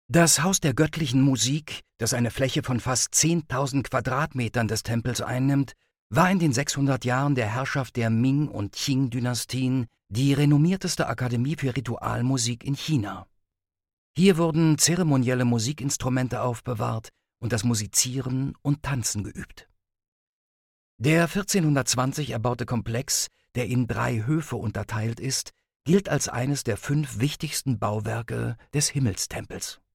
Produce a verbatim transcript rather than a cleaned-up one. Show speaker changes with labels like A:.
A: Das Haus der göttlichen Musik, das eine Fläche von fast zehntausend Quadratmetern des Tempels einnimmt, war in den sechshundert Jahren der Herrschaft der Ming- und Qing-Dynastien die renommierteste Akademie für Ritualmusik in China. Hier wurden zeremonielle Musikinstrumente aufbewahrt und das Musizieren und Tanzen geübt. Der vierzehnhundertzwanzig erbaute Komplex, der in drei Höfe unterteilt ist, gilt als eines der fünf wichtigsten Bauwerke des Himmelstempels.